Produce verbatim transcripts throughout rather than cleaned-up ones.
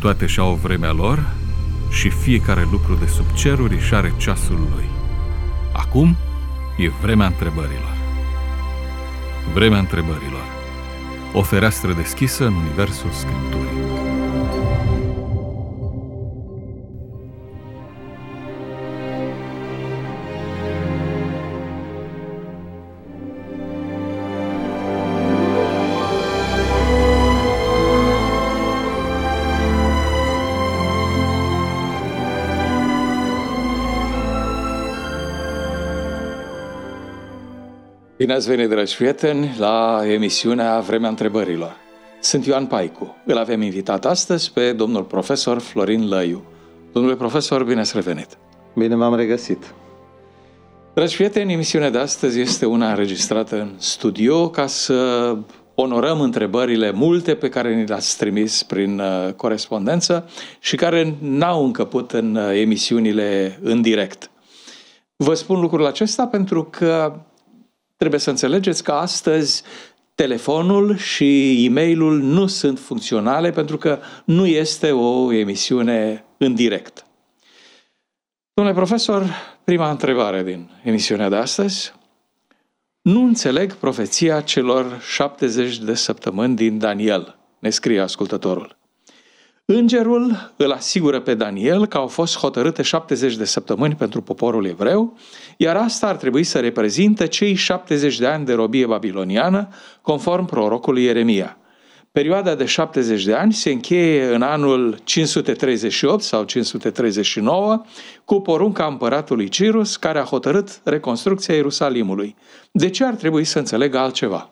toate și-au vremea lor și fiecare lucru de sub ceruri își are ceasul lui. Acum e vremea întrebărilor. Vremea întrebărilor. O fereastră deschisă în universul Scripturii. Bine ați venit, dragi prieteni, la emisiunea Vremea Întrebărilor. Sunt Ioan Paicu. Îl avem invitat astăzi pe domnul profesor Florin Lăiu. Domnule profesor, bine ați revenit! Bine m-am regăsit! Dragi prieteni, emisiunea de astăzi este una înregistrată în studio ca să onorăm întrebările multe pe care ni le-ați trimis prin corespondență și care n-au încăput în emisiunile în direct. Vă spun lucrul acesta pentru că trebuie să înțelegeți că astăzi telefonul și e-mailul nu sunt funcționale pentru că nu este o emisiune în direct. Domnule profesor, prima întrebare din emisiunea de astăzi. Nu înțeleg profeția celor șaptezeci de săptămâni din Daniel, ne scrie ascultătorul. Îngerul îl asigură pe Daniel că au fost hotărâte șaptezeci de săptămâni pentru poporul evreu, iar asta ar trebui să reprezinte cei șaptezeci de ani de robie babiloniană, conform prorocului Ieremia. Perioada de șaptezeci de ani se încheie în anul cinci sute treizeci și opt sau cinci sute treizeci și nouă, cu porunca împăratului Cirus, care a hotărât reconstrucția Ierusalimului. De ce ar trebui să înțelegă altceva?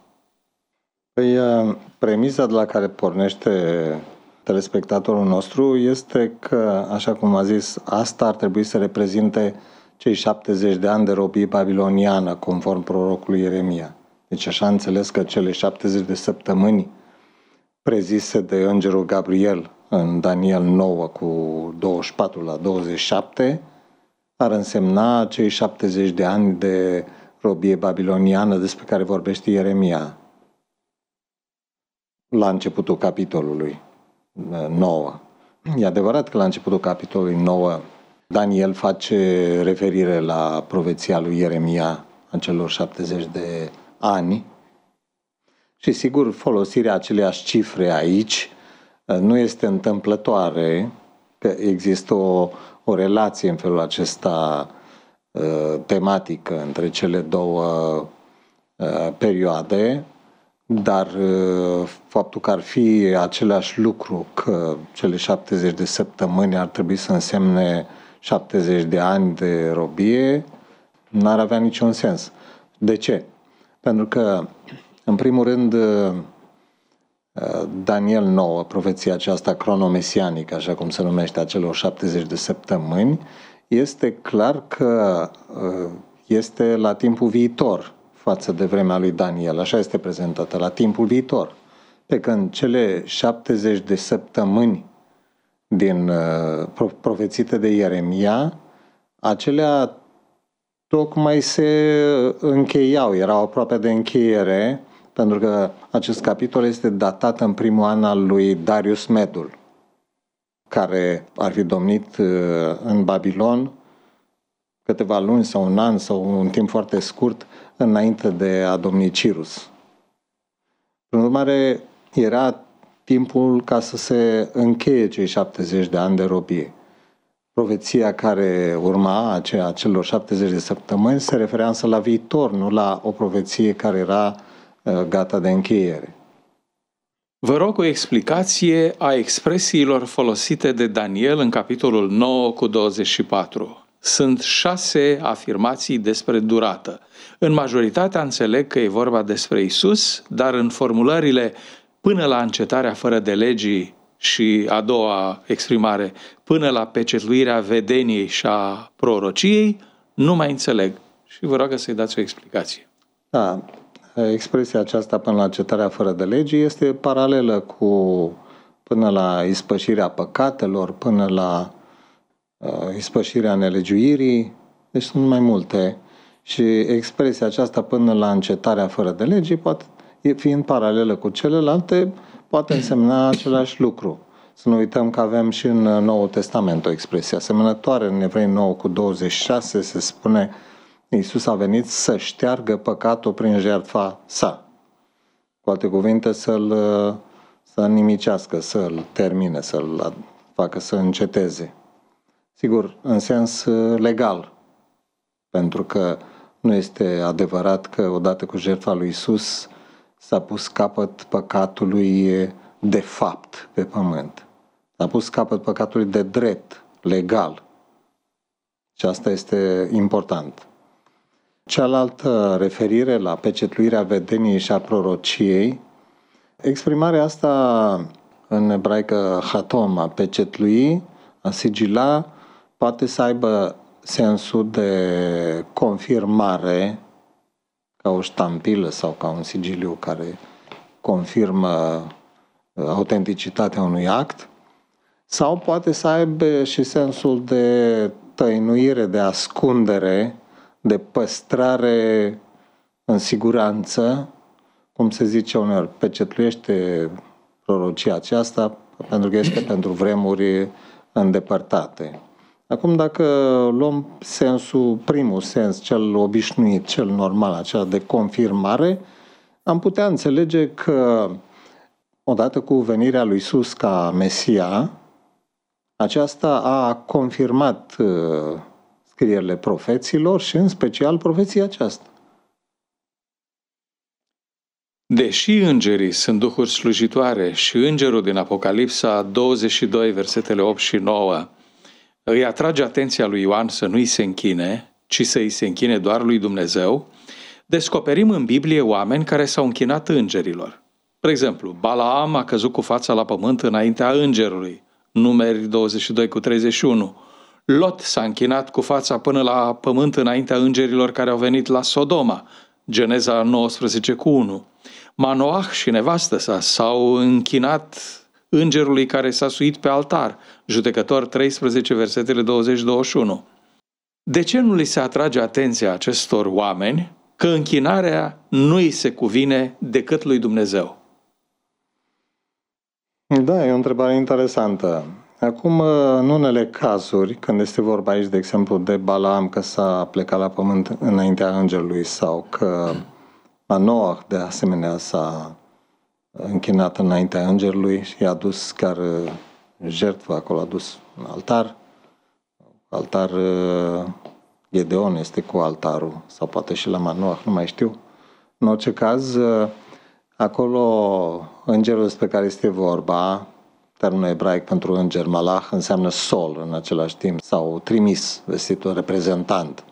Păi, premisa de la care pornește telespectatorul nostru este că, așa cum a zis, asta ar trebui să reprezinte cei șaptezeci de ani de robie babiloniană, conform prorocului Ieremia. Deci așa înțeles că cele șaptezeci de săptămâni prezise de îngerul Gabriel în Daniel nouă cu douăzeci și patru la douăzeci și șapte ar însemna cei șaptezeci de ani de robie babiloniană despre care vorbește Ieremia la începutul capitolului nouă. E adevărat că la începutul capitolului nouă Daniel face referire la profeția lui Ieremia a celor șaptezeci de ani și sigur folosirea aceleiași cifre aici nu este întâmplătoare, că există o, o relație în felul acesta tematică între cele două perioade, dar faptul că ar fi același lucru, că cele șaptezeci de săptămâni ar trebui să însemne șaptezeci de ani de robie, n-ar avea niciun sens. De ce? Pentru că, în primul rând, Daniel nouă, profeția aceasta cronomesianică, așa cum se numește, a celor șaptezeci de săptămâni, este clar că este la timpul viitor față de vremea lui Daniel. Așa este prezentată, la timpul viitor. Pe când cele șaptezeci de săptămâni din uh, profețite de Ieremia, acelea tocmai se încheiau, erau aproape de încheiere, pentru că acest capitol este datat în primul an al lui Darius Medul, care ar fi domnit uh, în Babilon câteva luni sau un an sau un timp foarte scurt înainte de a domni Cirus. Prin urmare, era timpul ca să se încheie cei șaptezeci de ani de robie. Profeția care urma, aceea celor șaptezeci de săptămâni, se referea însă la viitor, nu la o profeție care era uh, gata de încheiere. Vă rog o explicație a expresiilor folosite de Daniel în capitolul nouă cu douăzeci și patru. Sunt șase afirmații despre durată. În majoritatea înțeleg că e vorba despre Isus, dar în formulările până la încetarea fără de legii și a doua exprimare, până la pecetluirea vedeniei și a prorociei, nu mai înțeleg. Și vă rog să-i dați o explicație. Da, expresia aceasta până la încetarea fără de legii este paralelă cu până la ispășirea păcatelor, până la uh, ispășirea nelegiuirii, deci sunt mai multe. Și expresia aceasta până la încetarea fără de legii, poate, fiind paralelă cu celelalte, poate însemna același lucru. Să nu uităm că avem și în Noul Testament o expresie asemănătoare. În Evrei nouă cu douăzeci și șase se spune: Iisus a venit să șteargă păcatul prin jertfa sa. Cu alte cuvinte, să-l să nimicească, să-l termine, să-l facă să înceteze. Sigur, în sens legal, pentru că nu este adevărat că odată cu jertfa lui Iisus s-a pus capăt păcatului de fapt pe pământ. S-a pus capăt păcatului de drept, legal. Și asta este important. Cealaltă referire la pecetluirea vedeniei și a prorociei, exprimarea asta în ebraică hatom, a pecetlui, a sigila, poate să aibă sensul de confirmare, ca o ștampilă sau ca un sigiliu care confirmă autenticitatea unui act, sau poate să aibă și sensul de tăinuire, de ascundere, de păstrare în siguranță, cum se zice uneori, pecetluiește prorocia aceasta pentru că este pentru vremuri îndepărtate. Acum, dacă luăm sensul, primul sens, cel obișnuit, cel normal, acela de confirmare, am putea înțelege că odată cu venirea lui Iisus ca Mesia, aceasta a confirmat scrierile profeților și în special profeția aceasta. Deși îngerii sunt duhuri slujitoare și îngerul din Apocalipsa douăzeci și doi, versetele opt și nouă, îi atrage atenția lui Ioan să nu-i se închine, ci să-i se închine doar lui Dumnezeu, descoperim în Biblie oameni care s-au închinat îngerilor. Spre exemplu, Balaam a căzut cu fața la pământ înaintea îngerului, Numeri douăzeci și doi cu treizeci și unu. Lot s-a închinat cu fața până la pământ înaintea îngerilor care au venit la Sodoma, Geneza nouăsprezece cu unu. Manoah și nevastă sa s-au închinat îngerului care s-a suit pe altar, Judecători treisprezece, versetele douăzeci douăzeci și unu. De ce nu li se atrage atenția acestor oameni că închinarea nu îi se cuvine decât lui Dumnezeu? Da, e o întrebare interesantă. Acum, în unele cazuri, când este vorba aici, de exemplu, de Balaam că s-a plecat la pământ înaintea îngerului sau că Manoah, de asemenea, s-a închinat înaintea îngerului și i-a dus chiar jertfă, acolo a dus un altar. Altar, Gedeon este cu altarul, sau poate și la Manoah, nu mai știu. În orice caz, acolo îngerul despre care este vorba, termenul ebraic pentru înger, malach, înseamnă sol în același timp, sau trimis, vestitul reprezentant.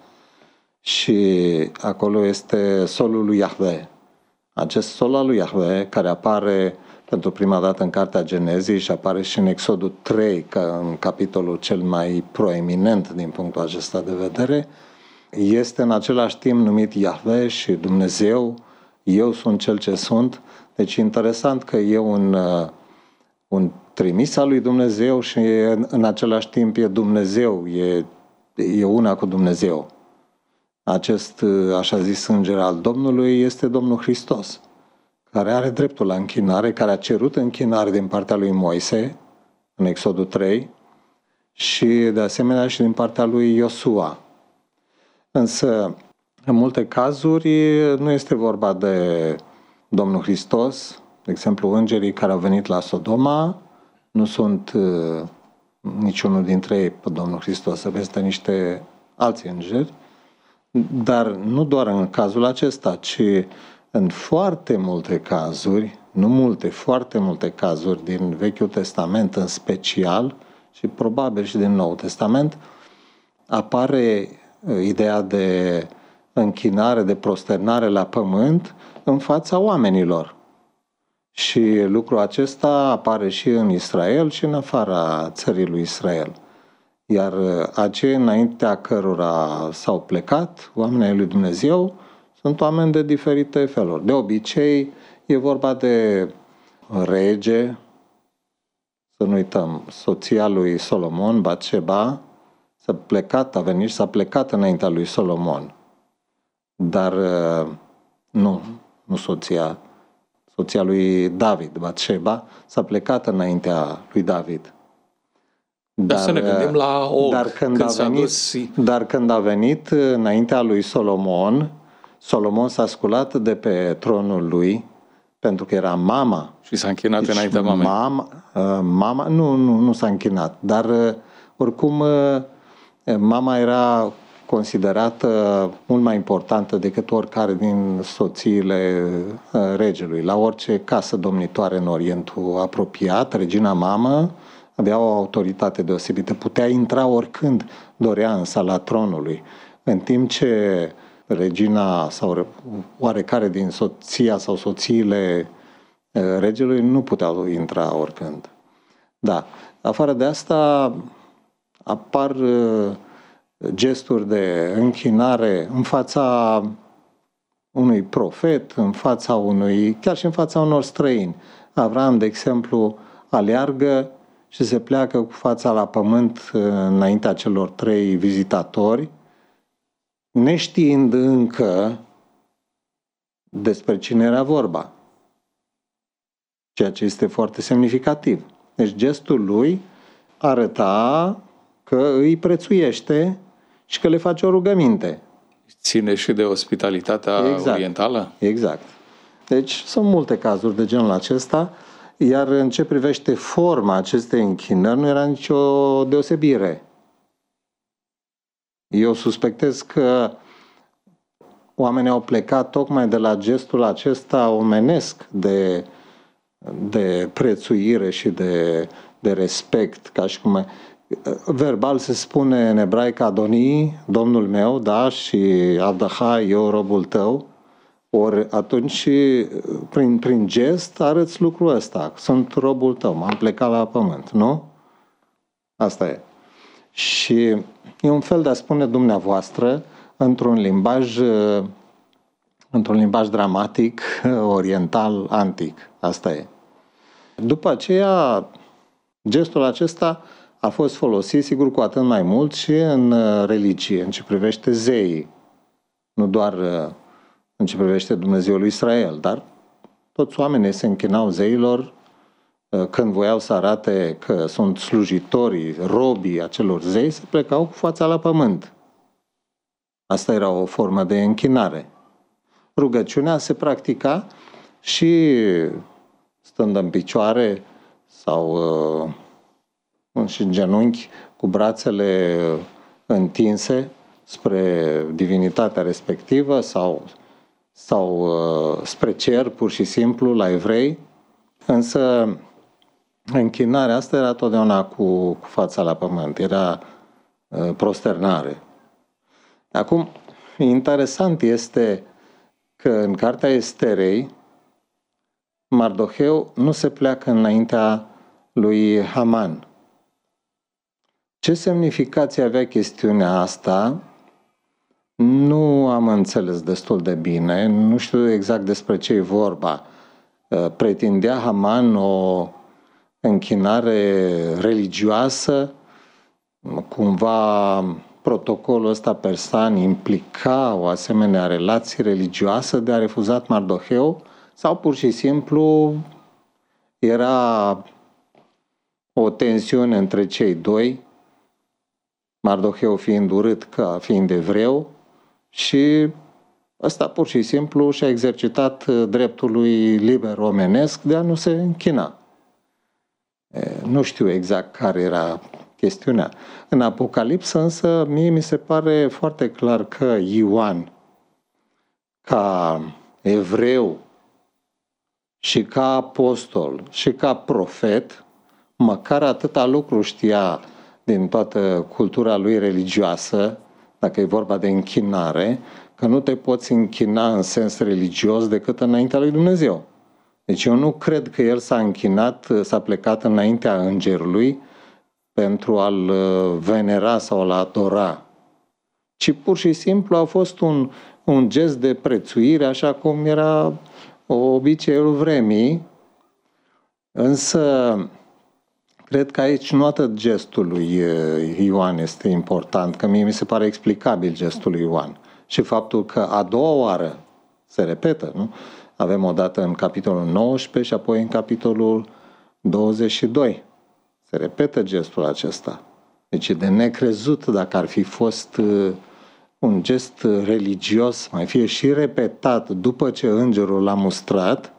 Și acolo este solul lui Iahve. Acest sol al lui Iahve, care apare pentru prima dată în Cartea Genezii și apare și în Exodul trei, ca în capitolul cel mai proeminent din punctul acesta de vedere, este în același timp numit Iahve și Dumnezeu, eu sunt cel ce sunt. Deci e interesant că e un, un trimis al lui Dumnezeu și în același timp e Dumnezeu, e, e una cu Dumnezeu. Acest, așa zis, înger al Domnului este Domnul Hristos, care are dreptul la închinare, care a cerut închinare din partea lui Moise, în Exodul trei, și de asemenea și din partea lui Iosua. Însă, în multe cazuri, nu este vorba de Domnul Hristos. De exemplu, îngerii care au venit la Sodoma nu sunt uh, niciunul dintre ei pe Domnul Hristos, să vezi niște alți îngeri, dar nu doar în cazul acesta, ci în foarte multe cazuri, nu multe, foarte multe cazuri din Vechiul Testament în special și probabil și din Noul Testament, apare ideea de închinare, de prosternare la pământ în fața oamenilor. Și lucrul acesta apare și în Israel și în afara țării lui Israel. Iar acei înaintea cărora s-au plecat, oamenii lui Dumnezeu, sunt oameni de diferite feluri. De obicei, e vorba de rege, să nu uităm, soția lui Solomon, Batșeba, s-a plecat, a venit și s-a plecat înaintea lui Solomon. Dar nu, nu soția. soția lui David, Batșeba, s-a plecat înaintea lui David. Dar, dar să ne gândim la Og, dar când, când a s-a venit, dus... dar când a venit înaintea lui Solomon, Solomon s-a sculat de pe tronul lui, pentru că era mama. Și s-a închinat deci înaintea mamei. Mama, mama nu, nu, nu s-a închinat, dar oricum mama era considerată mult mai importantă decât oricare din soțiile regelui. La orice casă domnitoare în Orientul apropiat, regina mamă avea o autoritate deosebită. Putea intra oricând dorea în sala tronului. În timp ce regina sau oarecare din soția sau soțiile regelui nu puteau intra oricând. Da. Afară de asta apar gesturi de închinare în fața unui profet, în fața unui, chiar și în fața unor străini. Avram, de exemplu, aleargă și se pleacă cu fața la pământ înaintea celor trei vizitatori, neștiind încă despre cine era vorba. Ceea ce este foarte semnificativ. Deci gestul lui arăta că îi prețuiește și că le face o rugăminte. Ține și de ospitalitatea exact. orientală? Exact. Deci sunt multe cazuri de genul acesta, iar în ce privește forma acestei închinări nu era nicio deosebire. Eu suspectez că oamenii au plecat tocmai de la gestul acesta omenesc de, de prețuire și de, de respect, ca și cum verbal se spune în ebraică Adonii, Domnul meu, da, și Abdaha, eu robul tău. Ori atunci, prin, prin gest, arăți lucrul ăsta. Sunt robul tău, m-am plecat la pământ, nu? Asta e. Și e un fel de a spune dumneavoastră într-un limbaj, într-un limbaj dramatic, oriental, antic. Asta e. După aceea, gestul acesta a fost folosit, sigur, cu atât mai mult și în religie, în ce privește zeii. Nu doar în ce privește Dumnezeul lui Israel, dar toți oamenii se închinau zeilor când voiau să arate că sunt slujitorii, robii acelor zei, se plecau cu fața la pământ. Asta era o formă de închinare. Rugăciunea se practica și stând în picioare sau și în genunchi, cu brațele întinse spre divinitatea respectivă sau, sau uh, spre cer, pur și simplu, la evrei. Însă închinarea asta era totdeauna cu, cu fața la pământ, era uh, prosternare. Acum, interesant este că în cartea Esterei, Mardoheu nu se pleacă înaintea lui Haman. Ce semnificație avea chestiunea asta? Nu am înțeles destul de bine, nu știu exact despre ce e vorba. Pretindea Haman o închinare religioasă? Cumva protocolul ăsta persan implica o asemenea relație religioasă de a refuzat Mardoheu? Sau pur și simplu era o tensiune între cei doi, Mardoheu fiind urât ca fiind evreu, și ăsta pur și simplu și-a exercitat dreptul lui liber omenesc de a nu se închina. Nu știu exact care era chestiunea. În Apocalipsă însă mie mi se pare foarte clar că Ioan, ca evreu și ca apostol și ca profet, măcar atâta lucru știa din toată cultura lui religioasă, dacă e vorba de închinare, că nu te poți închina în sens religios decât înaintea lui Dumnezeu. Deci eu nu cred că el s-a închinat, s-a plecat înaintea îngerului pentru a-l venera sau a-l adora, ci pur și simplu a fost un, un gest de prețuire, așa cum era obiceiul vremii, însă cred că aici nu atât gestul lui Ioan este important, că mie mi se pare explicabil gestul lui Ioan. Și faptul că a doua oară se repetă, nu? avem o dată în capitolul nouăsprezece și apoi în capitolul douăzeci și doi. Se repetă gestul acesta. Deci e de necrezut dacă ar fi fost un gest religios, mai fie și repetat după ce îngerul l-a mustrat,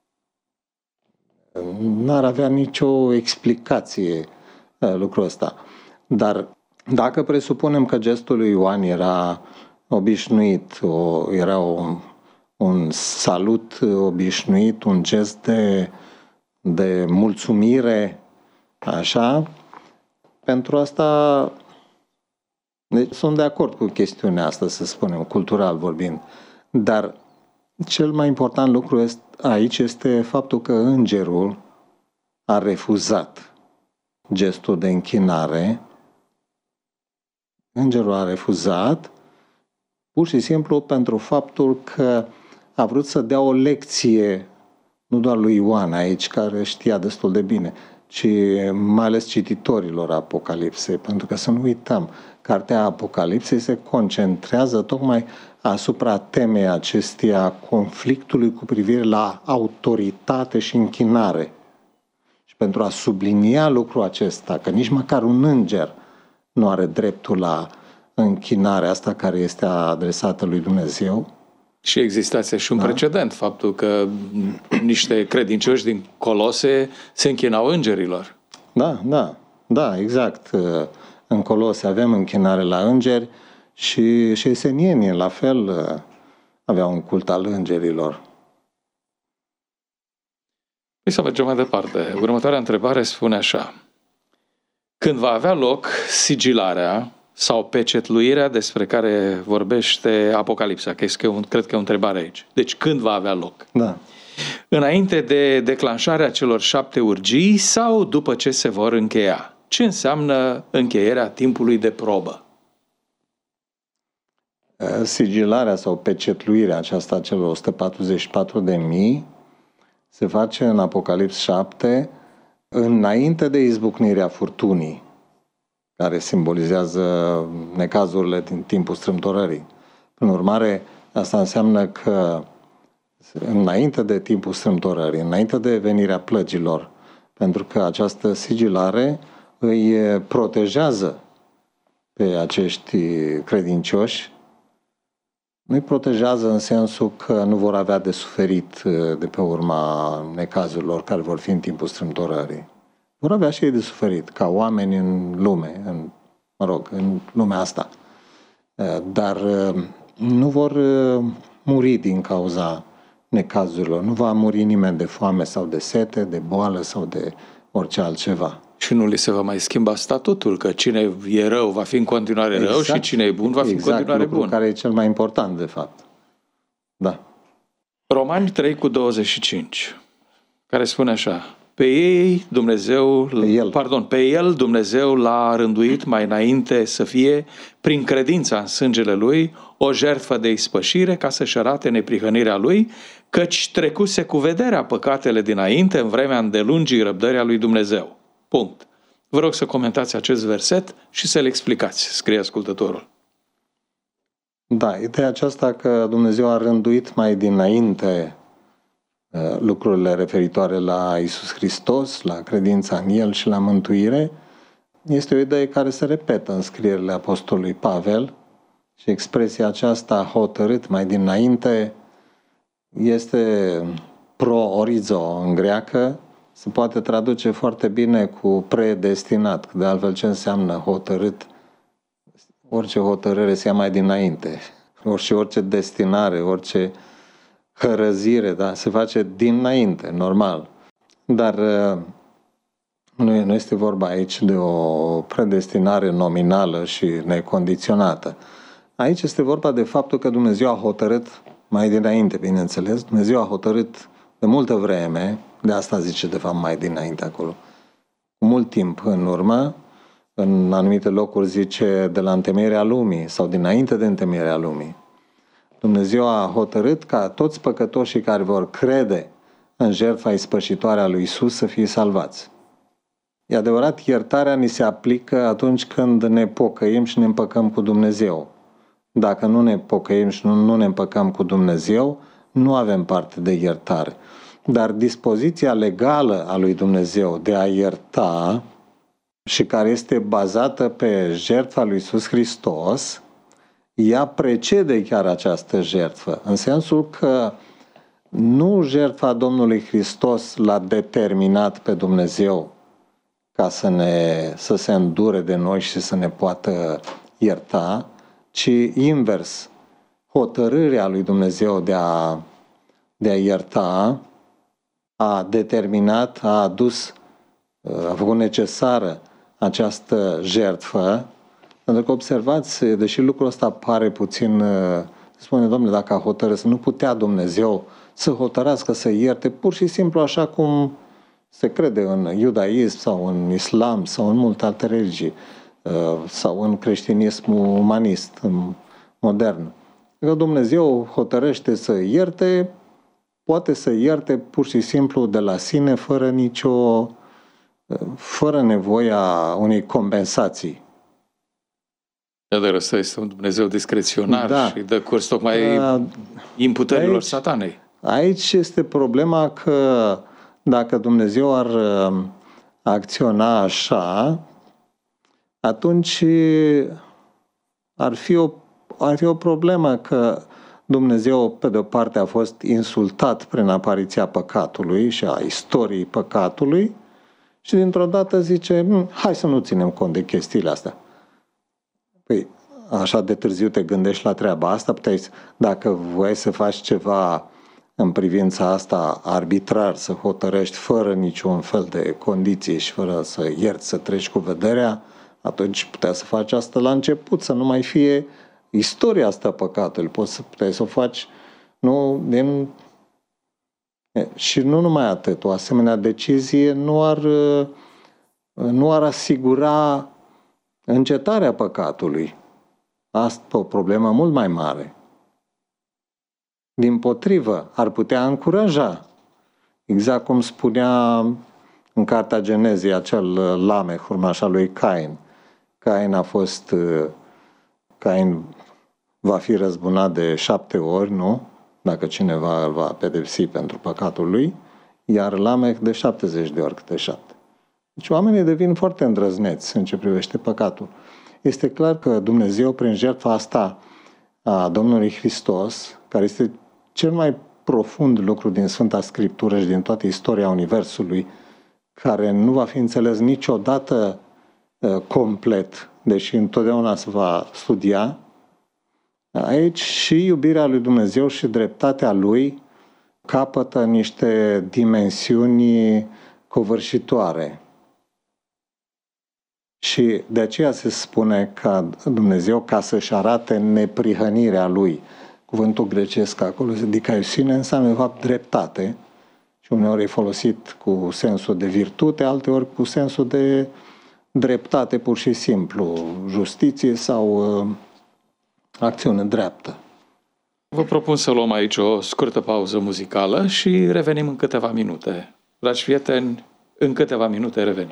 n-ar avea nicio explicație lucrul ăsta. Dar dacă presupunem că gestul lui Ioan era obișnuit, o, era o, un salut obișnuit, un gest de, de mulțumire, așa, pentru asta deci, sunt de acord cu chestiunea asta, să spunem, cultural vorbind. Dar cel mai important lucru este, aici este faptul că îngerul a refuzat gestul de închinare. Îngerul a refuzat pur și simplu pentru faptul că a vrut să dea o lecție, nu doar lui Ioan aici, care știa destul de bine, ci mai ales cititorilor Apocalipsei, pentru că să nu uităm, cartea Apocalipsei se concentrează tocmai asupra temei acesteia conflictului cu privire la autoritate și închinare. Și pentru a sublinia lucrul acesta, că nici măcar un înger nu are dreptul la închinarea asta care este adresată lui Dumnezeu. Și existase și un da. precedent, faptul că niște credincioși din Colose se închinau îngerilor. Da, da, da, exact. În Colose avem închinare la îngeri și, și esenienii, la fel, aveau un cult al îngerilor. Păi să mergem mai departe. Următoarea întrebare spune așa. Când va avea loc sigilarea sau pecetluirea despre care vorbește Apocalipsa, că este, cred că e o întrebare aici. Deci când va avea loc? Da. Înainte de declanșarea celor șapte urgii sau după ce se vor încheia? Ce înseamnă încheierea timpului de probă? Sigilarea sau pecetluirea aceasta celor o sută patruzeci și patru de mii se face în Apocalips șapte înainte de izbucnirea furtunii, care simbolizează necazurile din timpul strâmtorării. Prin urmare, asta înseamnă că înainte de timpul strâmtorării, înainte de venirea plăgilor, pentru că această sigilare îi protejează pe acești credincioși, nu-i protejează în sensul că nu vor avea de suferit de pe urma necazurilor care vor fi în timpul strâmtorării. Vor avea și ei de suferit, ca oameni în lume, în, mă rog, în lumea asta. Dar nu vor muri din cauza necazurilor. Nu va muri nimeni de foame sau de sete, de boală sau de orice altceva. Și nu li se va mai schimba statutul, că cine e rău va fi în continuare exact, rău și cine e bun va fi exact, în continuare bun. Exact, care e cel mai important, de fapt. Da. Romani trei cu douăzeci și cinci, care spune așa: Pe ei Dumnezeu, pe el. pardon, pe el Dumnezeu l-a rânduit mai înainte să fie, prin credința în sângele lui, o jertfă de ispășire ca să-și arate neprihănirea lui, căci trecuse cu vederea păcatele dinainte în vremea îndelungii răbdării a lui Dumnezeu. Punct. Vă rog să comentați acest verset și să-l explicați, scrie ascultătorul. Da, ideea aceasta că Dumnezeu a rânduit mai dinainte lucrurile referitoare la Iisus Hristos, la credința în El și la mântuire, este o idee care se repetă în scrierile apostolului Pavel și expresia aceasta hotărât mai dinainte este pro-orizo în greacă, se poate traduce foarte bine cu predestinat, de altfel ce înseamnă hotărât? Orice hotărâre se ia mai dinainte, orice, orice destinare, orice hărăzire, da? Se face dinainte, normal. Dar nu, nu este vorba aici de o predestinare nominală și necondiționată. Aici este vorba de faptul că Dumnezeu a hotărât mai dinainte, bineînțeles. Dumnezeu a hotărât de multă vreme, de asta zice de fapt mai dinainte acolo, cu mult timp în urmă, în anumite locuri zice de la întemeierea lumii sau dinainte de întemeierea lumii. Dumnezeu a hotărât ca toți păcătoșii care vor crede în jertfa ispășitoare a lui Iisus să fie salvați. E adevărat, iertarea ni se aplică atunci când ne pocăim și ne împăcăm cu Dumnezeu. Dacă nu ne pocăim și nu, nu ne împăcăm cu Dumnezeu, nu avem parte de iertare. Dar dispoziția legală a lui Dumnezeu de a ierta și care este bazată pe jertfa lui Iisus Hristos, ea precede chiar această jertfă, în sensul că nu jertfa Domnului Hristos l-a determinat pe Dumnezeu ca să, ne, să se îndure de noi și să ne poată ierta, ci invers, hotărârea lui Dumnezeu de a, de a ierta a determinat, a adus, a făcut necesară această jertfă, pentru că observați, deși lucrul ăsta pare puțin, spune, Domnule, dacă a hotărât, să nu putea Dumnezeu să hotărască să ierte, pur și simplu așa cum se crede în iudaism sau în islam sau în multe alte religii sau în creștinismul umanist modern. Că Dumnezeu hotărăște să ierte, poate să ierte pur și simplu de la sine, fără nicio, fără nevoia unei compensații. Dar ăsta este un Dumnezeu discreționar, da, și dă curs tocmai uh, imputărilor aici, satanei. Aici este problema că dacă Dumnezeu ar acționa așa, atunci ar fi o, ar fi o problemă că Dumnezeu, pe de-o parte, a fost insultat prin apariția păcatului și a istoriei păcatului și dintr-o dată zice, hai să nu ținem cont de chestiile astea. Păi, așa de târziu te gândești la treaba asta, puteai, dacă voiai să faci ceva în privința asta arbitrar, să hotărăști fără niciun fel de condiții și fără să ierți, să treci cu vederea, atunci puteai să faci asta la început, să nu mai fie istoria asta păcatului. Poți să, puteai să o faci, nu, din... Și nu numai atât, o asemenea decizie nu ar, nu ar asigura încetarea păcatului. Asta o problemă mult mai mare. Dimpotrivă, ar putea încuraja. Exact cum spunea în Cartea Genezei acel Lameh, urmașa lui Cain. Cain a fost... Cain va fi răzbunat de șapte ori, nu? Dacă cineva îl va pedepsi pentru păcatul lui, iar Lameh de șaptezeci de ori câte șapte. Deci oamenii devin foarte îndrăzneți în ce privește păcatul. Este clar că Dumnezeu, prin jertfa asta a Domnului Hristos, care este cel mai profund lucru din Sfânta Scriptură și din toată istoria Universului, care nu va fi înțeles niciodată uh, complet, deși întotdeauna se va studia, aici și iubirea lui Dumnezeu și dreptatea lui capătă niște dimensiuni covârșitoare. Și de aceea se spune că Dumnezeu, ca să-și arate neprihănirea lui, cuvântul grecesc acolo, dikaiosune, înseamnă de fapt dreptate și uneori e folosit cu sensul de virtute, alteori cu sensul de dreptate pur și simplu, justiție sau uh, acțiune dreaptă. Vă propun să luăm aici o scurtă pauză muzicală și revenim în câteva minute. Dragi prieteni, în câteva minute revenim.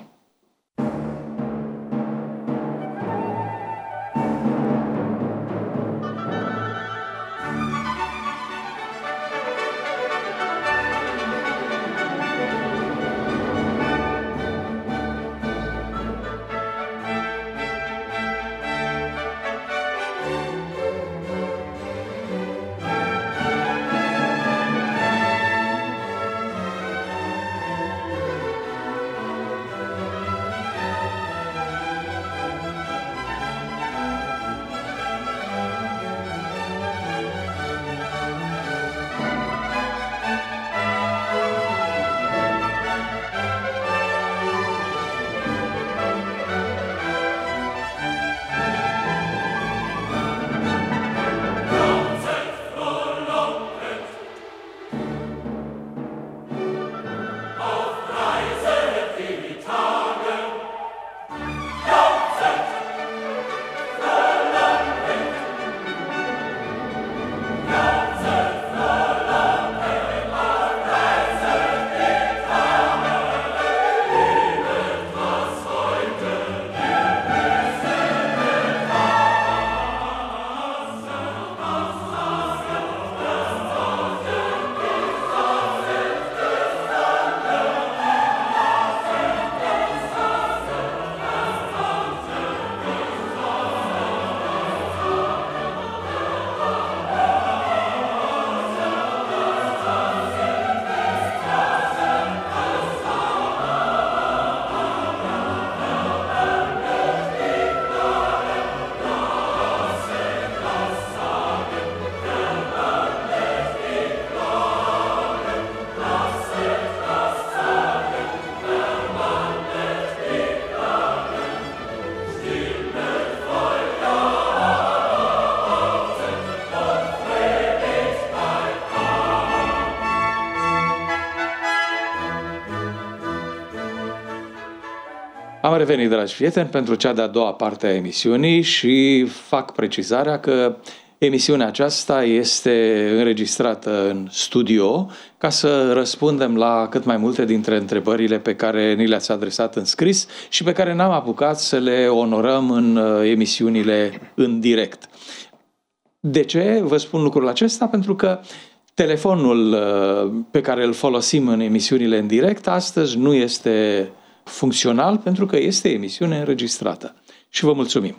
Am revenit, dragi prieteni, pentru cea de-a doua parte a emisiunii și fac precizarea că emisiunea aceasta este înregistrată în studio ca să răspundem la cât mai multe dintre întrebările pe care ni le-ați adresat în scris și pe care n-am apucat să le onorăm în emisiunile în direct. De ce vă spun lucrul acesta? Pentru că telefonul pe care îl folosim în emisiunile în direct astăzi nu este funcțional pentru că este emisiune înregistrată. Și vă mulțumim.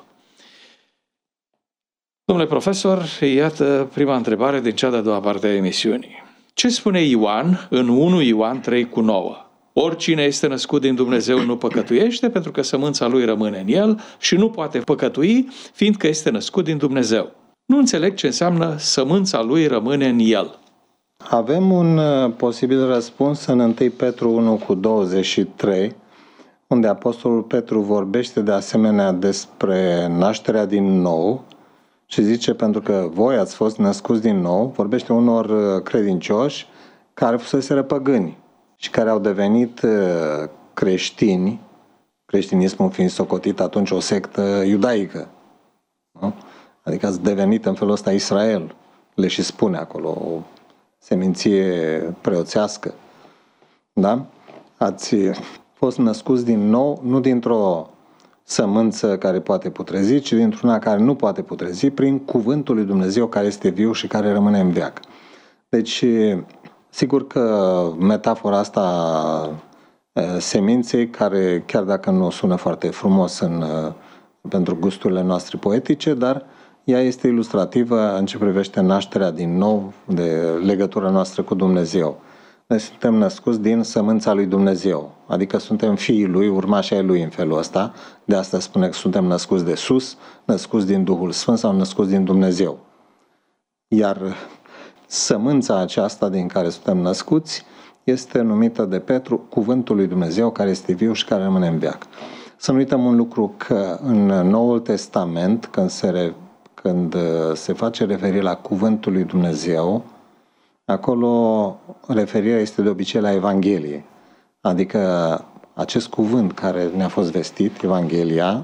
Domnule profesor, iată prima întrebare din cea de-a doua parte a emisiunii. Ce spune Ioan în unu Ioan trei cu nouă? Oricine este născut din Dumnezeu nu păcătuiește, pentru că sămânța lui rămâne în el și nu poate păcătui, fiindcă este născut din Dumnezeu. Nu înțeleg ce înseamnă sămânța lui rămâne în el. Avem un posibil răspuns în întâi Petru unu cu douăzeci și trei, unde Apostolul Petru vorbește de asemenea despre nașterea din nou și zice, pentru că voi ați fost născuți din nou, vorbește unor credincioși care fuseseră păgâni și care au devenit creștini, creștinismul fiind socotit atunci o sectă iudaică. Nu? Adică ați devenit în felul ăsta Israel, le și spune acolo, o seminție preoțească. Da? Ați fost născuți din nou, nu dintr-o sămânță care poate putrezi, ci dintr-una care nu poate putrezi, prin cuvântul lui Dumnezeu care este viu și care rămâne în veac. Deci, sigur că metafora asta seminței, care chiar dacă nu sună foarte frumos în, pentru gusturile noastre poetice, dar ea este ilustrativă în ce privește nașterea din nou, de legătura noastră cu Dumnezeu. Noi suntem născuți din sămânța lui Dumnezeu, adică suntem fiii lui, urmașii ai lui în felul ăsta. De asta spune că suntem născuți de sus, născuți din Duhul Sfânt sau născuți din Dumnezeu. Iar sămânța aceasta din care suntem născuți este numită de Petru cuvântul lui Dumnezeu care este viu și care rămâne în veac. Să nu uităm un lucru, că în Noul Testament, când se, când se face referire la cuvântul lui Dumnezeu, acolo referirea este de obicei la Evanghelie. Adică acest cuvânt care ne-a fost vestit, Evanghelia,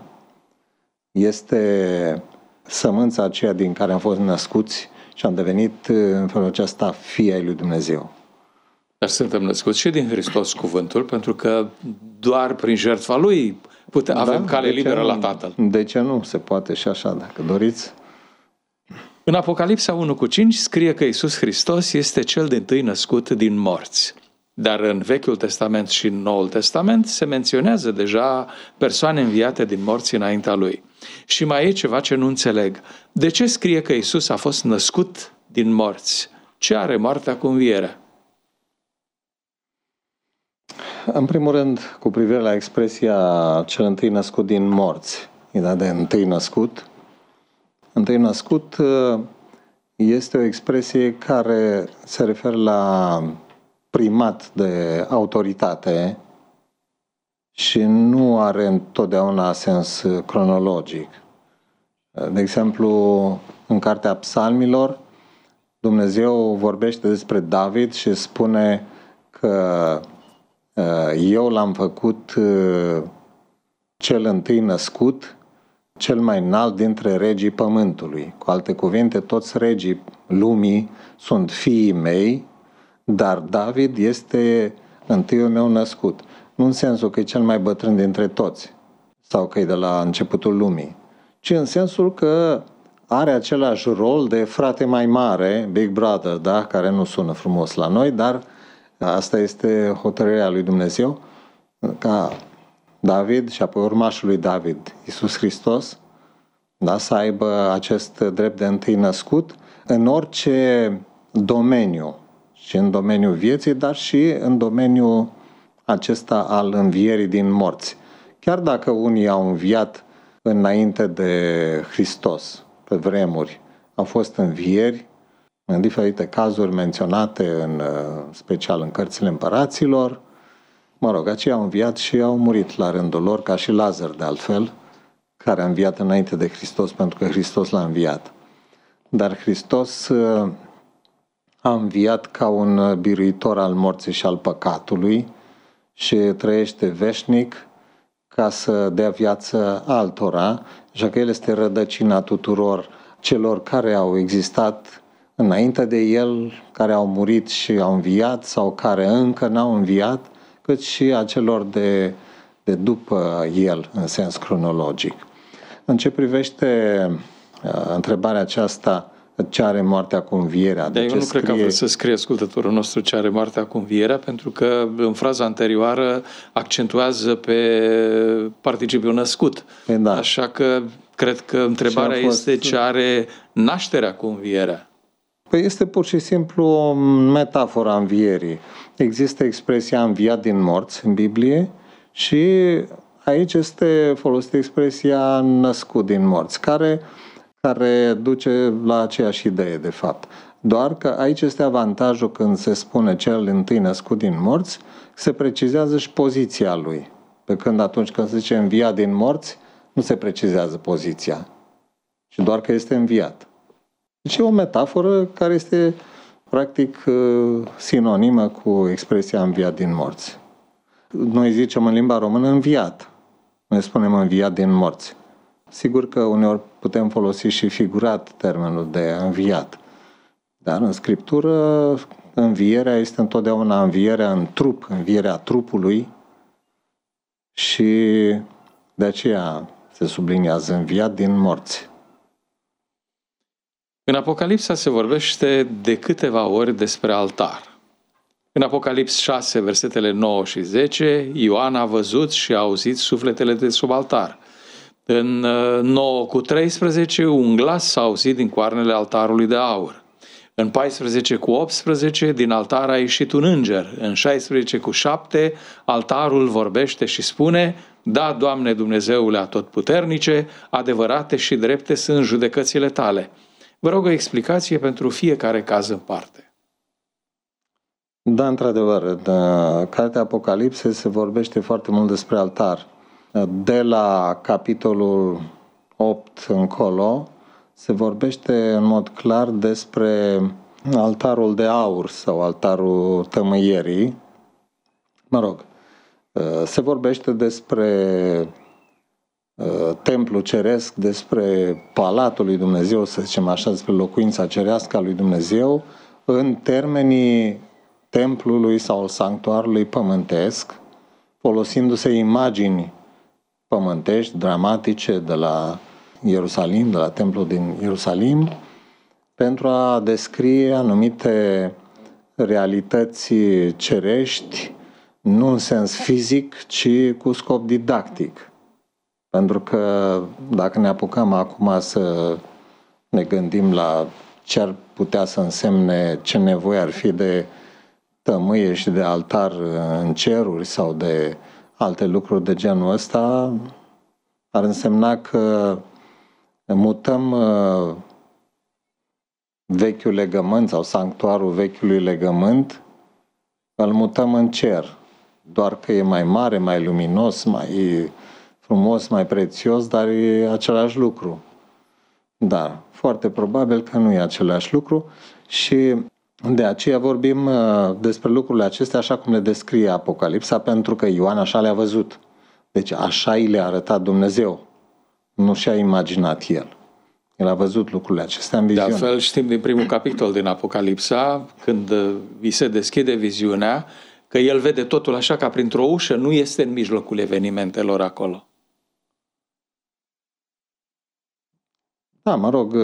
este sămânța aceea din care am fost născuți și am devenit în felul acesta fii ai lui Dumnezeu. Dar suntem născuți și din Hristos cuvântul, pentru că doar prin jertfa lui putem, avem da, cale liberă la Tatăl. De ce nu? Se poate și așa, dacă doriți. În Apocalipsa unu cu cinci scrie că Iisus Hristos este cel dintâi născut din morți. Dar în Vechiul Testament și în Noul Testament se menționează deja persoane înviate din morți înaintea lui. Și mai e ceva ce nu înțeleg. De ce scrie că Iisus a fost născut din morți? Ce are moartea cu învierea? În primul rând, cu privire la expresia cel întâi născut din morți, ideea de întâi născut, întâi născut este o expresie care se referă la primat de autoritate și nu are întotdeauna sens cronologic. De exemplu, în Cartea Psalmilor, Dumnezeu vorbește despre David și spune că eu l-am făcut cel întâi născut, cel mai înalt dintre regii pământului. Cu alte cuvinte, toți regii lumii sunt fiii mei, dar David este întâiul meu născut. Nu în sensul că e cel mai bătrân dintre toți sau că e de la începutul lumii, ci în sensul că are același rol de frate mai mare, Big Brother, da? Care nu sună frumos la noi, dar asta este hotărârea lui Dumnezeu, ca David și apoi urmașul lui David, Iisus Hristos, da, să aibă acest drept de întâi născut în orice domeniu, și în domeniul vieții, dar și în domeniul acesta al învierii din morți. Chiar dacă unii au înviat înainte de Hristos, pe vremuri, au fost învieri, în diferite cazuri menționate, în special în cărțile împăraților, mă rog, aceia au înviat și au murit la rândul lor, ca și Lazar de altfel, care a înviat înainte de Hristos, pentru că Hristos l-a înviat. Dar Hristos a înviat ca un biruitor al morții și al păcatului și trăiește veșnic ca să dea viață altora, așa că El este rădăcina tuturor celor care au existat înainte de El, care au murit și au înviat sau care încă n-au înviat, cât și a celor de, de după El, în sens cronologic. În ce privește uh, întrebarea aceasta, ce are moartea cu învierea? Dar eu nu scrie... cred că a vrut să scrie ascultătorul nostru ce are moartea cu învierea, pentru că în fraza anterioară accentuează pe participiul născut. Păi da. Așa că cred că întrebarea fost... este ce are nașterea cu învierea. Păi este pur și simplu o metaforă a învierii. Există expresia înviat din morți în Biblie și aici este folosită expresia născut din morți, care, care duce la aceeași idee, de fapt. Doar că aici este avantajul când se spune cel întâi născut din morți, se precizează și poziția lui. Pe când atunci când se zice înviat din morți, nu se precizează poziția, ci doar că este înviat. Deci e o metaforă care este practic sinonimă cu expresia înviat din morți. Noi zicem în limba română înviat. Noi spunem înviat din morți. Sigur că uneori putem folosi și figurat termenul de înviat. Dar în Scriptură învierea este întotdeauna învierea în trup, învierea trupului și de aceea se subliniază înviat din morți. În Apocalipsa se vorbește de câteva ori despre altar. În Apocalips șase, versetele nouă și zece, Ioan a văzut și a auzit sufletele de sub altar. În nouă cu treisprezece, un glas s-a auzit din coarnele altarului de aur. În paisprezece cu optsprezece, din altar a ieșit un înger. În șaisprezece cu șapte, altarul vorbește și spune: Da, Doamne Dumnezeule Atotputernice, adevărate și drepte sunt judecățile Tale. Vă rog o explicație pentru fiecare caz în parte. Da, într-adevăr, în Cartea Apocalipse se vorbește foarte mult despre altar. De la capitolul opt încolo se vorbește în mod clar despre altarul de aur sau altarul tămâierii. Mă rog, se vorbește despre templul ceresc, despre palatul lui Dumnezeu, să zicem așa, despre locuința cerească a lui Dumnezeu, în termenii templului sau sanctuarului pământesc, folosindu-se imagini pământești, dramatice, de la Ierusalim, de la templul din Ierusalim, pentru a descrie anumite realități cerești, nu în sens fizic, ci cu scop didactic. Pentru că dacă ne apucăm acum să ne gândim la ce ar putea să însemne, ce nevoie ar fi de tămâie și de altar în ceruri sau de alte lucruri de genul ăsta, ar însemna că mutăm vechiul legământ sau sanctuarul vechiului legământ, îl mutăm în cer. Doar că e mai mare, mai luminos, mai frumos, mai prețios, dar e același lucru. Dar foarte probabil că nu e același lucru și de aceea vorbim despre lucrurile acestea așa cum le descrie Apocalipsa, pentru că Ioan așa le-a văzut. Deci așa i le-a arătat Dumnezeu. Nu și-a imaginat el. El a văzut lucrurile acestea în viziune. De altfel știm din primul capitol din Apocalipsa, când vi se deschide viziunea, că el vede totul așa ca printr-o ușă, nu este în mijlocul evenimentelor acolo. Da, mă rog,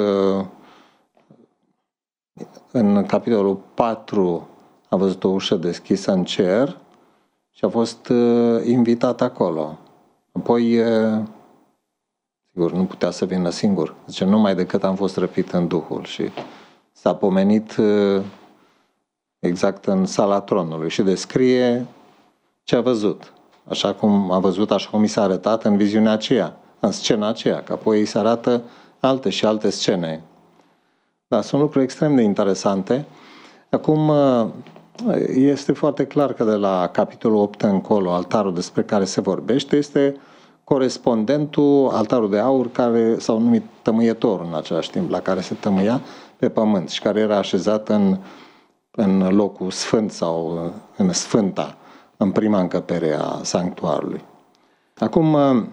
în capitolul patru a văzut o ușă deschisă în cer și a fost invitat acolo. Apoi, sigur, nu putea să vină singur. Zice, numai decât am fost răpit în Duhul și s-a pomenit exact în sala tronului și descrie ce a văzut. Așa cum a văzut, așa cum i s-a arătat în viziunea aceea, în scena aceea, că apoi îi se arată alte și alte scene. Da, sunt lucruri extrem de interesante. Acum, este foarte clar că de la capitolul opt încolo, altarul despre care se vorbește este corespondentul, altarul de aur, care s-au numit tămâietor în același timp, la care se tămâia pe pământ și care era așezat în, în locul sfânt sau în sfânta, în prima încăpere a sanctuarului. Acum,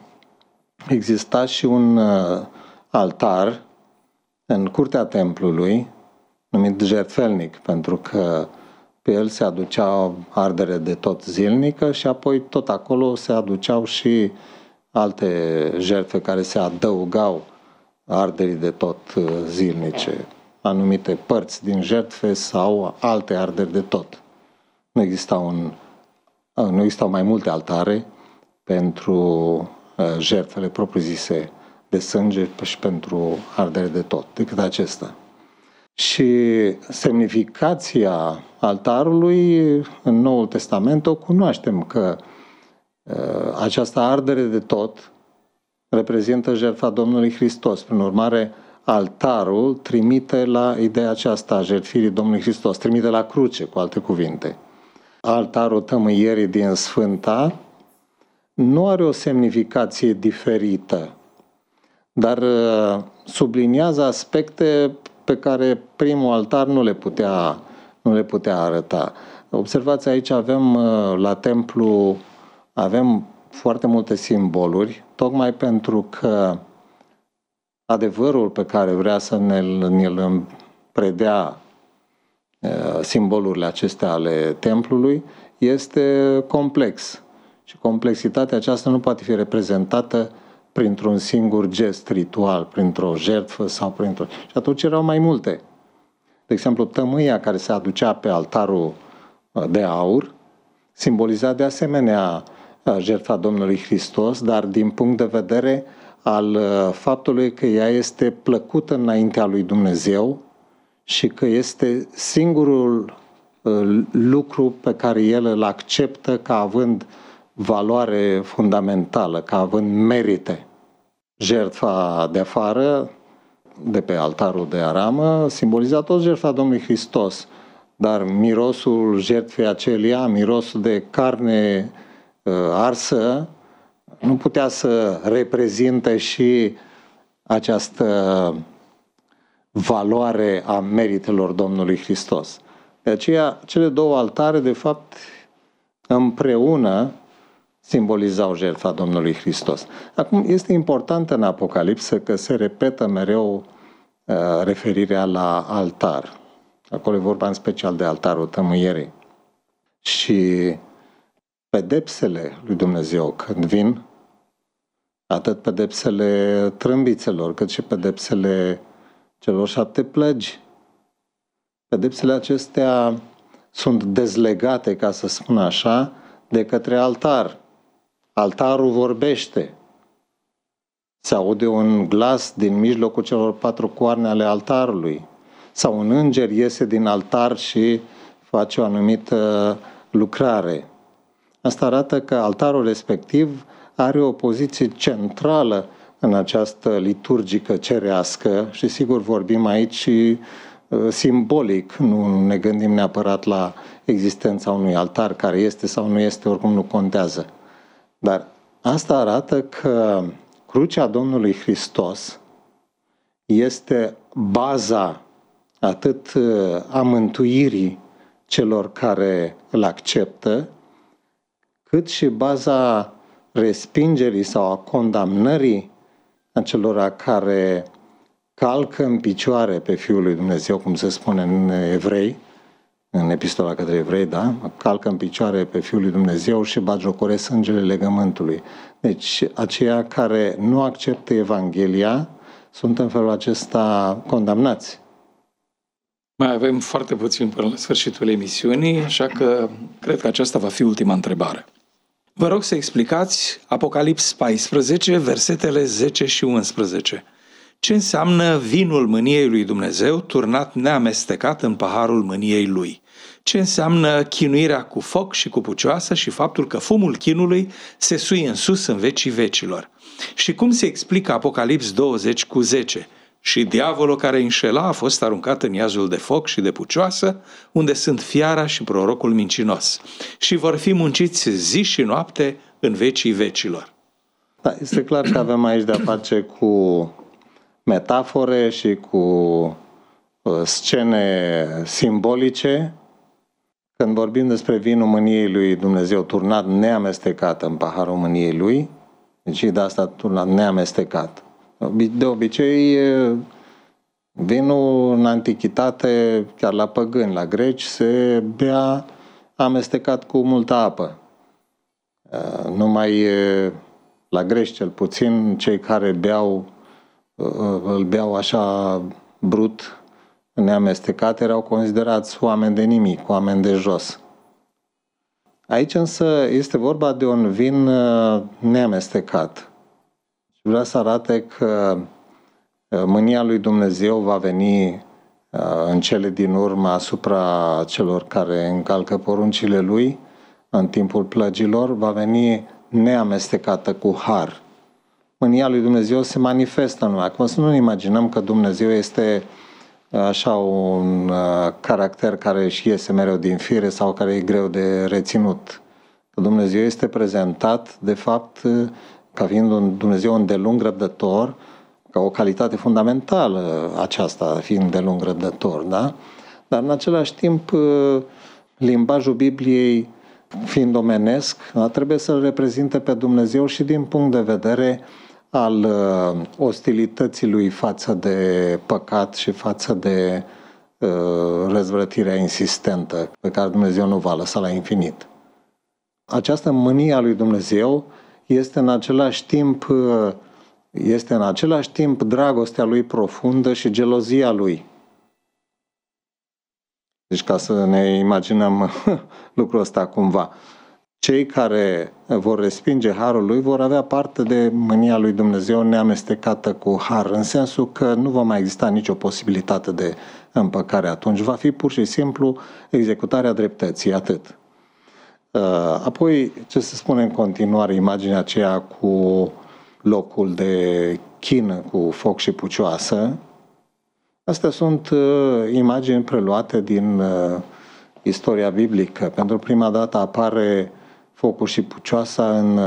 exista și un altar în curtea templului, numit jertfelnic, pentru că pe el se aducea ardere de tot zilnică și apoi tot acolo se aduceau și alte jertfe care se adăugau arderii de tot zilnice, anumite părți din jertfe sau alte arderi de tot. Nu exista un, nu existau mai multe altare pentru jertfele propriu-zise de sânge și pentru ardere de tot, decât acesta. Și semnificația altarului în Noul Testament o cunoaștem, că uh, această ardere de tot reprezintă jertfa Domnului Hristos. Prin urmare, altarul trimite la ideea aceasta a jertfirii Domnului Hristos, trimite la cruce, cu alte cuvinte. Altarul tămâierii din Sfânta nu are o semnificație diferită, dar uh, subliniază aspecte pe care primul altar nu le putea, nu le putea arăta. Observați, aici avem la templu, avem foarte multe simboluri, tocmai pentru că adevărul pe care vrea să ne-l, ne-l predea simbolurile acestea ale templului este complex. Și complexitatea aceasta nu poate fi reprezentată printr-un singur gest ritual, printr-o jertfă sau printr-o... Și atunci erau mai multe. De exemplu, tămâia care se aducea pe altarul de aur simboliza de asemenea jertfa Domnului Hristos, dar din punct de vedere al faptului că ea este plăcută înaintea lui Dumnezeu și că este singurul lucru pe care El îl acceptă ca având valoare fundamentală, ca având merite. Jertfa de afară, de pe altarul de aramă, simboliza tot jertfa Domnului Hristos, dar mirosul jertfei acelia, mirosul de carne uh, arsă, nu putea să reprezinte și această valoare a meritelor Domnului Hristos. De aceea, cele două altare, de fapt, împreună simbolizau jertfa Domnului Hristos. Acum, este important în Apocalipsă că se repetă mereu uh, referirea la altar. Acolo e vorba în special de altarul tămâierii. Și pedepsele lui Dumnezeu când vin, atât pedepsele trâmbițelor, cât și pedepsele celor șapte plăgi, pedepsele acestea sunt dezlegate, ca să spun așa, de către altar. Altarul vorbește. Se aude un glas din mijlocul celor patru coarne ale altarului. Sau un înger iese din altar și face o anumită lucrare. Asta arată că altarul respectiv are o poziție centrală în această liturgică cerească și sigur vorbim aici simbolic, nu ne gândim neapărat la existența unui altar care este sau nu este, oricum nu contează. Dar asta arată că crucea Domnului Hristos este baza atât a mântuirii celor care îl acceptă, cât și baza respingerii sau a condamnării acelora care calcă în picioare pe Fiul lui Dumnezeu, cum se spune în Evrei, în Epistola către Evrei, da? Calcă în picioare pe Fiul lui Dumnezeu și batjocoresc sângele legământului. Deci, aceia care nu acceptă Evanghelia sunt în felul acesta condamnați. Mai avem foarte puțin până la sfârșitul emisiunii, așa că cred că aceasta va fi ultima întrebare. Vă rog să explicați Apocalips paisprezece, versetele zece și unsprezece. Ce înseamnă vinul mâniei lui Dumnezeu turnat neamestecat în paharul mâniei lui? Ce înseamnă chinuirea cu foc și cu pucioasă și faptul că fumul chinului se suie în sus în vecii vecilor? Și cum se explică Apocalips douăzeci cu zece? Și diavolul care înșela a fost aruncat în iazul de foc și de pucioasă, unde sunt fiara și prorocul mincinos. Și vor fi munciți zi și noapte în vecii vecilor. Da, este clar că avem aici de-a face cu metafore și cu scene simbolice. Când vorbim despre vinul mâniei lui Dumnezeu turnat neamestecat în paharul mâniei lui, Deci de asta neamestecat. De obicei, vinul în antichitate, chiar la păgâni, la greci, se bea amestecat cu multă apă. Numai la greci, cel puțin, cei care beau, îl beau așa brut, neamestecat, erau considerați oameni de nimic, oameni de jos. Aici însă este vorba de un vin neamestecat. Vreau să arate că mânia lui Dumnezeu va veni în cele din urmă asupra celor care încalcă poruncile lui în timpul plăgilor, va veni neamestecată cu har. Mânia lui Dumnezeu se manifestă în noi. Acum să nu ne imaginăm că Dumnezeu este așa un caracter care își iese mereu din fire sau care e greu de reținut. Că Dumnezeu este prezentat, de fapt, ca fiind un Dumnezeu îndelung răbdător, ca o calitate fundamentală aceasta, fiind îndelung răbdător, da? Dar în același timp, limbajul Bibliei, fiind omenesc, trebuie să-L reprezinte pe Dumnezeu și din punct de vedere al ostilității lui față de păcat și față de uh, răzvrătirea insistentă pe care Dumnezeu nu va lăsa la infinit. Această mânie a lui Dumnezeu este în același timp este în același timp dragostea lui profundă și gelozia lui. Deci ca să ne imaginăm lucrul ăsta cumva. Cei care vor respinge harul lui vor avea parte de mânia lui Dumnezeu neamestecată cu har, în sensul că nu va mai exista nicio posibilitate de împăcare atunci. Va fi pur și simplu executarea dreptății, atât. Apoi, ce se spune în continuare, imaginea aceea cu locul de chină cu foc și pucioasă, astea sunt imagini preluate din istoria biblică. Pentru prima dată apare focul și pucioasa în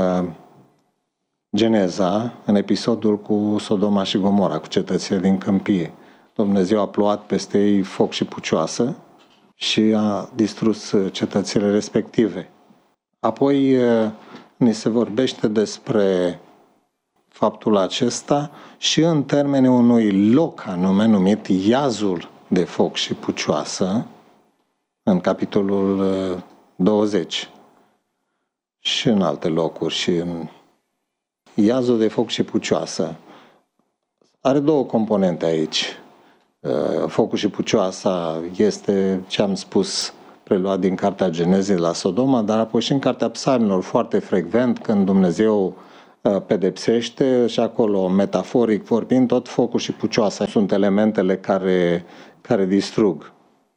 Geneza, în episodul cu Sodoma și Gomora, cu cetățile din câmpie. Dumnezeu a plouat peste ei foc și pucioasă și a distrus cetățile respective. Apoi ni se vorbește despre faptul acesta și în termenii unui loc anume numit Iazul de foc și pucioasă, în capitolul douăzeci și în alte locuri și în Iazul de foc și pucioasă. Are două componente aici. Focul și pucioasa este, ce am spus, preluat din cartea Genezei la Sodoma, dar apoi și în cartea Psalmilor foarte frecvent, când Dumnezeu pedepsește și acolo, metaforic vorbind, tot focul și pucioasa sunt elementele care, care distrug.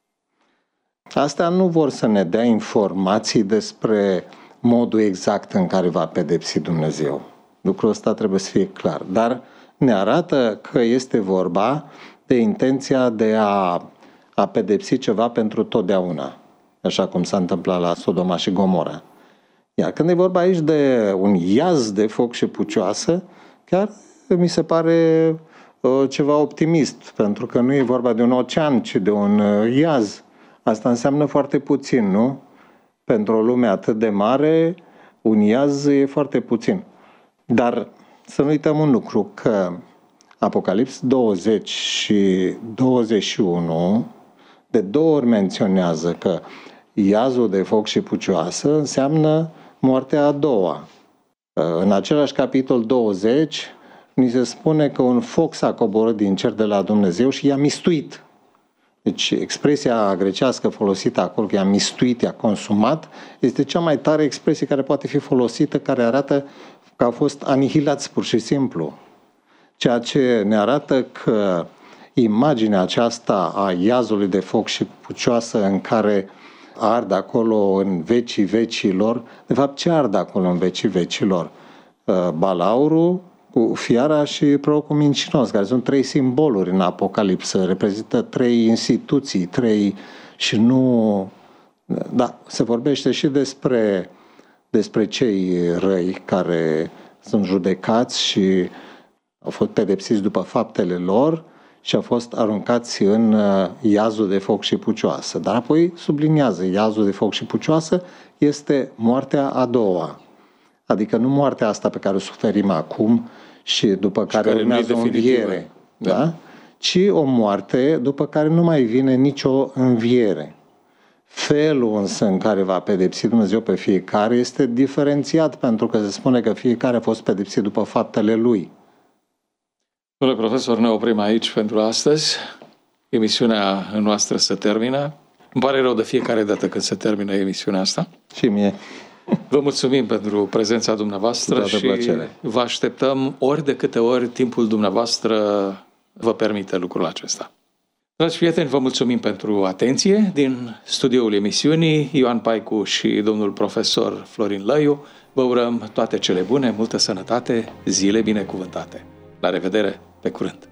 Astea nu vor să ne dea informații despre modul exact în care va pedepsi Dumnezeu. Lucrul ăsta trebuie să fie clar. Dar ne arată că este vorba de intenția de a, a pedepsi ceva pentru totdeauna, așa cum s-a întâmplat la Sodoma și Gomora. Iar când e vorba aici de un iaz de foc și pucioasă, chiar mi se pare uh, ceva optimist, pentru că nu e vorba de un ocean, ci de un uh, iaz. Asta înseamnă foarte puțin, nu? Pentru o lume atât de mare, un iaz e foarte puțin. Dar să nu uităm un lucru, că Apocalips douăzeci și douăzeci și unu de două ori menționează că iazul de foc și pucioasă înseamnă moartea a doua. În același capitol douăzeci ni se spune că un foc s-a coborât din cer de la Dumnezeu și i-a mistuit. Deci expresia grecească folosită acolo, că i-a mistuit, i-a consumat, este cea mai tare expresie care poate fi folosită, care arată că au fost anihilați pur și simplu. Ceea ce ne arată că imaginea aceasta a iazului de foc și pucioasă în care ard acolo în vecii vecilor, de fapt ce ard acolo în vecii vecilor? Balaurul cu fiara și prorocul mincinos, care sunt trei simboluri în Apocalipsă, reprezintă trei instituții, trei și nu... Da, se vorbește și despre, despre cei răi care sunt judecați și au fost pedepsiți după faptele lor și au fost aruncați în iazul de foc și pucioasă. Dar apoi subliniază, iazul de foc și pucioasă este moartea a doua. Adică nu moartea asta pe care o suferim acum și după care, care urmează o înviere, da? Da? Ci o moarte după care nu mai vine nicio înviere. Felul însă în care va pedepsi Dumnezeu pe fiecare este diferențiat, pentru că se spune că fiecare a fost pedepsit după faptele lui. Domnule profesor, ne oprim aici pentru astăzi. Emisiunea noastră se termină. Îmi pare rău de fiecare dată când se termină emisiunea asta. Și mie. Vă mulțumim pentru prezența dumneavoastră și plăcere. Vă așteptăm ori de câte ori timpul dumneavoastră vă permite lucrul acesta. Dragi prieteni, vă mulțumim pentru atenție. Din studioul emisiunii, Ioan Paicu și domnul profesor Florin Lăiu, vă urăm toate cele bune, multă sănătate, zile binecuvântate. La revedere, pe curând!